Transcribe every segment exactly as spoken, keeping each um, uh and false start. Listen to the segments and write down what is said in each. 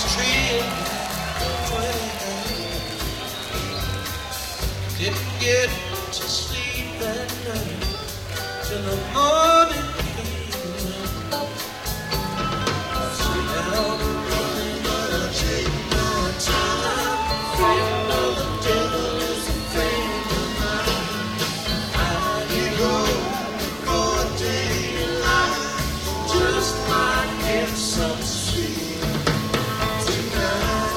tree in twenty-nine. Didn't get to sleep that night till the morning came. Sit down and running, but I take my time. Friend of the devil is a friend of mine. I get home before daylight, just might get some sleep tonight.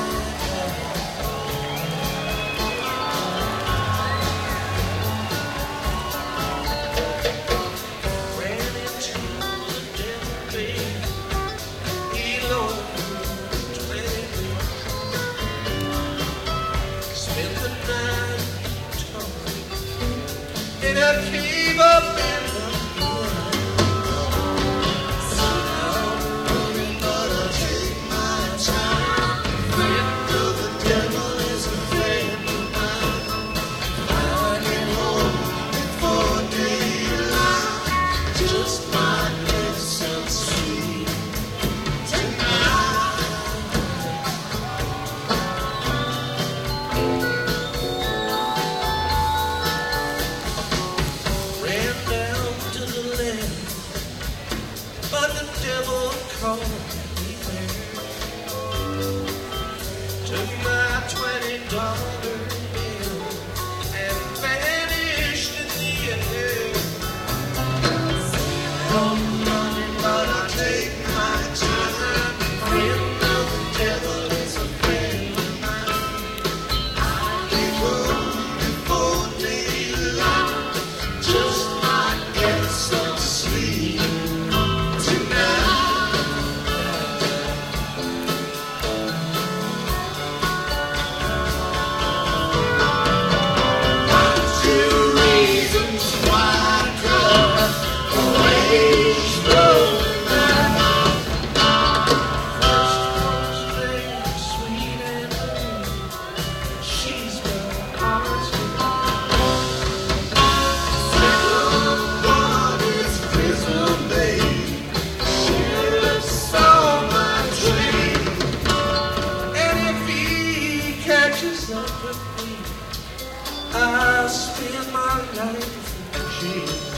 Ran into the devil, babe. He loaned me twenty. Spent the night talking in a cave up in the but the devil called me there. Took my twenty dollar bill and vanished in the air. I'm running, but I take my time. Friend of the devil is a friend of mine. I get home before daylight, just might get some sleep. I'll spend my life in jail.